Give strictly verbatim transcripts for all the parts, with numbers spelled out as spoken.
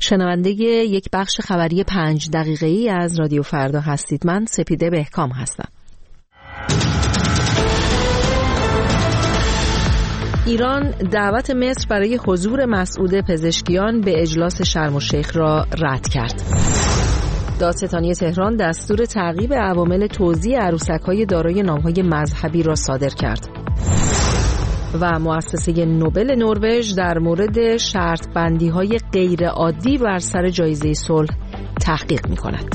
شنونده یک بخش خبری پنج دقیقه‌ای از رادیو فردا هستید. من سپیده بهکام هستم. ایران دعوت مصر برای حضور مسعود پزشکیان به اجلاس شرم الشیخ را رد کرد. دادستانی تهران دستور تعقیب عوامل توزیع عروسک‌های دارای نام‌های مذهبی را صادر کرد. و مؤسسه نوبل نروژ در مورد شرط بندی‌های غیر عادی بر سر جایزه صلح تحقیق می‌کند.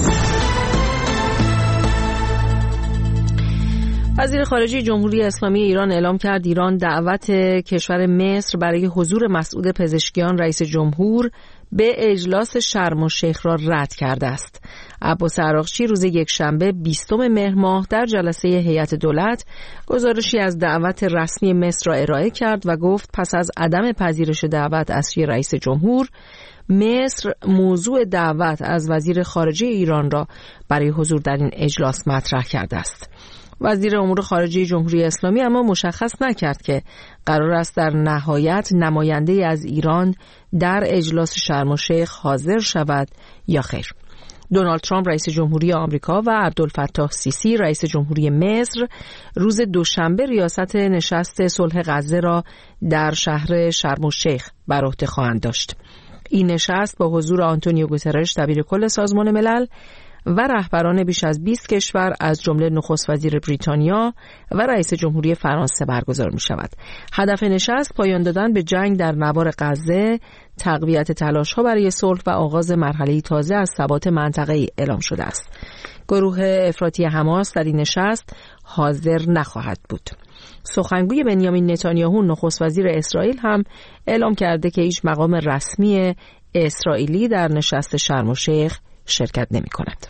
وزیر خارجه جمهوری اسلامی ایران اعلام کرد ایران دعوت کشور مصر برای حضور مسعود پزشکیان رئیس جمهور به اجلاس شرم الشیخ را رد کرده است. عباس عراقچی روز یکشنبه بیستم مهر ماه در جلسه هیئت دولت گزارشی از دعوت رسمی مصر را ارائه کرد و گفت پس از عدم پذیرش دعوت از سوی رئیس جمهور، مصر موضوع دعوت از وزیر خارجه ایران را برای حضور در این اجلاس مطرح کرده است. وزیر امور خارجه جمهوری اسلامی اما مشخص نکرد که قرار است در نهایت نماینده از ایران در اجلاس شرم الشیخ حاضر شود یا خیر. دونالد ترامپ رئیس جمهوری آمریکا و عبدالفتاح سیسی رئیس جمهوری مصر روز دوشنبه ریاست نشست صلح غزه را در شهر شرم الشیخ بر عهده خواهند داشت. این نشست با حضور آنتونیو گوترش دبیر کل سازمان ملل و رهبران بیش از بیست کشور از جمله نخست وزیر بریتانیا و رئیس جمهوری فرانسه برگزار می شود. هدف نشست پایان دادن به جنگ در نوار غزه، تقویت تلاش‌ها برای صلح و آغاز مرحله‌ای تازه از ثبات منطقه‌ای اعلام شده است. گروه افراطی حماس در این نشست حاضر نخواهد بود. سخنگوی بنیامین نتانیاهو نخست وزیر اسرائیل هم اعلام کرده که هیچ مقام رسمی اسرائیلی در نشست شرم الشیخ شرکت نمی کند.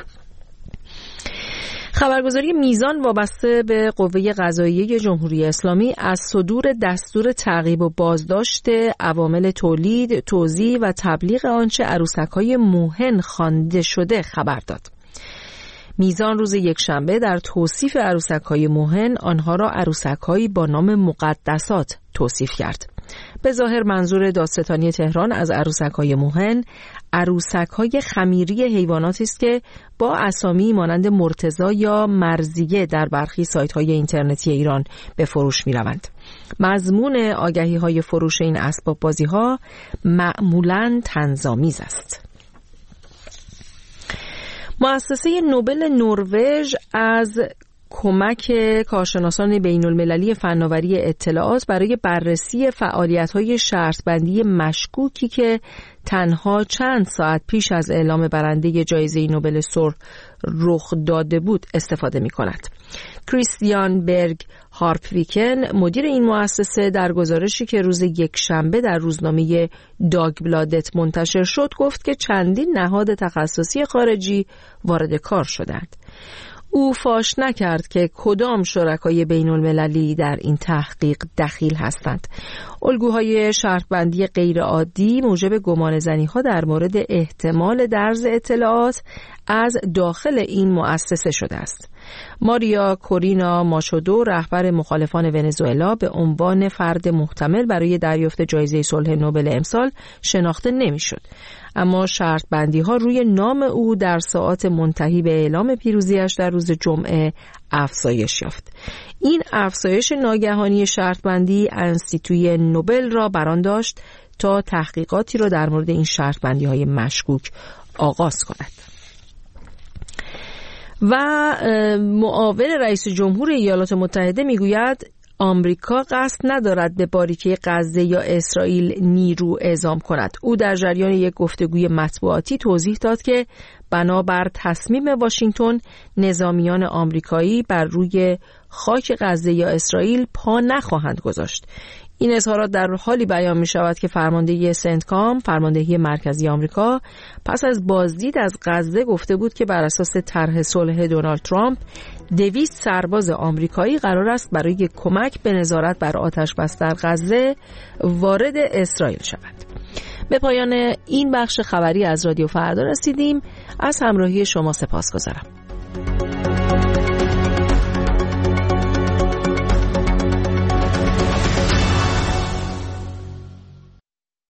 خبرگزاری میزان وابسته به قوه قضاییه جمهوری اسلامی از صدور دستور تعقیب و بازداشت عوامل تولید، توزیع و تبلیغ آنچه عروسک‌های موهن خوانده شده خبر داد. میزان روز یکشنبه در توصیف عروسک‌های موهن آنها را عروسک‌هایی با نام مقدسات توصیف کرد. به ظاهر منظور دادستانی تهران از عروسک‌های موهن عروسک‌های خمیری حیواناتی است که با اسامی مانند مرتضی یا مرضیه در برخی سایت‌های اینترنتی ایران به فروش می‌روند. مضمون آگهی‌های فروش این اسباب بازی‌ها معمولاً طنزآمیز است. مؤسسه نوبل نروژ از کمک کارشناسان بین المللی فناوری اطلاعات برای بررسی فعالیت‌های شرط‌بندی مشکوکی که تنها چند ساعت پیش از اعلام برنده جایزه نوبل صلح رخ داده بود استفاده می‌کند. کریستیان برگ هارپویکن مدیر این مؤسسه در گزارشی که روز یکشنبه در روزنامه داگبلادت منتشر شد گفت که چندین نهاد تخصصی خارجی وارد کار شدند. او فاش نکرد که کدام شرکای بین المللی در این تحقیق دخیل هستند. الگوهای شرطبندی غیر عادی موجب گمانه‌زنی ها در مورد احتمال درز اطلاعات از داخل این مؤسسه شده است. ماریا کورینا ماشودو رهبر مخالفان ونزوئلا به عنوان فرد محتمل برای دریافت جایزه صلح نوبل امسال شناخته نمی‌شد. اما شرط بندی ها روی نام او در ساعات منتهی به اعلام پیروزیش در روز جمعه افزایش یافت. این افزایش ناگهانی شرط بندی انستیتوی نوبل را بران داشت تا تحقیقاتی را در مورد این شرط بندی های مشکوک آغاز کند. و معاون رئیس جمهور ایالات متحده میگوید آمریکا قصد ندارد به باریکه غزه یا اسرائیل نیرو اعزام کند. او در جریان یک گفتگوی مطبوعاتی توضیح داد که بنابر تصمیم واشنگتن نظامیان آمریکایی بر روی خاک غزه یا اسرائیل پا نخواهند گذاشت. این اظهارات در حالی بیان می شود که فرماندهی سنتکام، فرماندهی مرکزی آمریکا، پس از بازدید از غزه گفته بود که بر اساس طرح صلح دونالد ترامپ دویست سرباز آمریکایی قرار است برای کمک به نظارت بر آتش بس در غزه وارد اسرائیل شوند. به پایان این بخش خبری از رادیو فردا رسیدیم. از همراهی شما سپاسگزارم.